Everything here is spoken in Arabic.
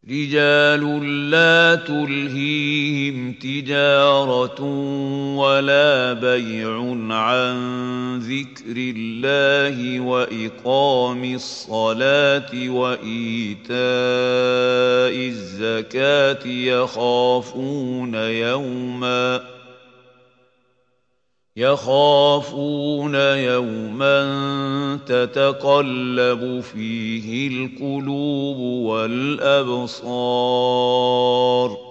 رجال لا تلهيهم تجارة ولا بيع عن ذكر الله وإقام الصلاة وإيتاء الزكاة يخافون يوما تتقلب فيه القلوب والأبصار